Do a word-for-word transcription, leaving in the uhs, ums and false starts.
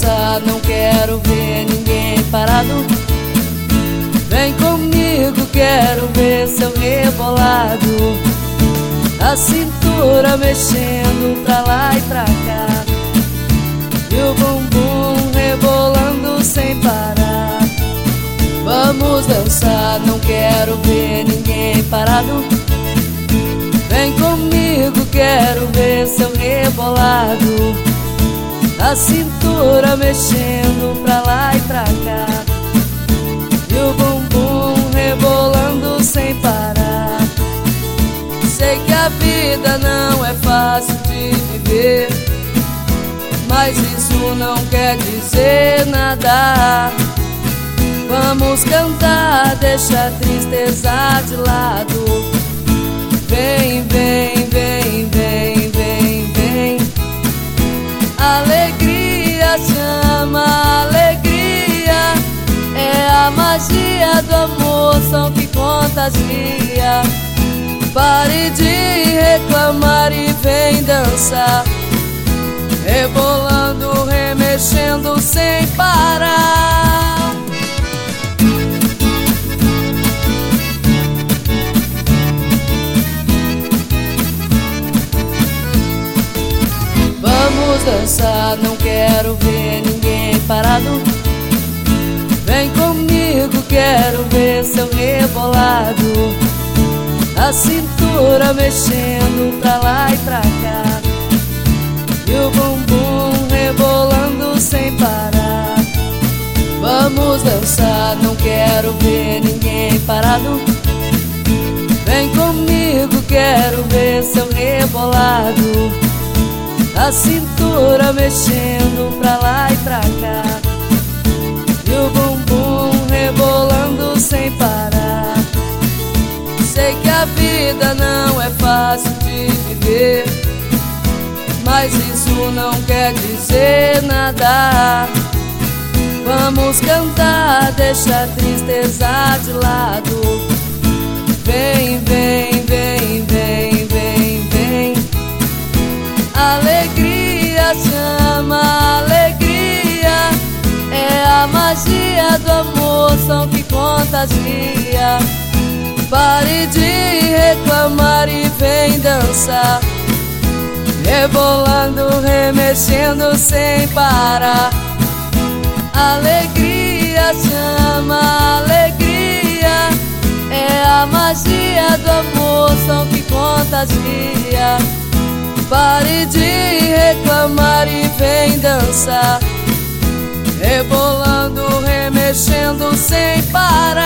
dançar, não quero ver ninguém parado. Vem comigo, quero ver seu rebolado, a cintura mexendo pra lá e pra cá, e o bumbum rebolando sem parar. Vamos dançar, não quero ver ninguém parado. Vem comigo, quero ver seu rebolado, a cintura mexendo pra lá e pra cá, e o bumbum rebolando sem parar. Sei que a vida não é fácil de viver, mas isso não quer dizer nada. Vamos cantar, deixa a tristeza de lado. Vem, vem, vem, vem, vem, vem. Alegria chama, alegria é a magia do amor, som que contagia. Pare de reclamar e vem dançar, rebolando, remexendo sem parar. Vamos dançar, não quero ver ninguém parado. Vem comigo, quero ver seu rebolado, a cintura mexendo pra lá e pra cá, e o bumbum rebolando sem parar. Vamos dançar, não quero ver ninguém parado. Vem comigo, quero ver seu rebolado, a cintura mexendo pra lá e pra cá, e o bumbum rebolando sem parar. Sei que a vida não é fácil de viver, mas isso não quer dizer nada. Vamos cantar, deixa a tristeza de lado. Vem, vem, vem, vem, vem, vem. Alegria chama, alegria é a magia do amor, som que contagia. Pare de reclamar e vem dançar, rebolando, remexendo sem parar. Alegria chama, alegria é a magia do amor, som que contagia. Pare de reclamar e vem dançar, rebolando, remexendo sem parar.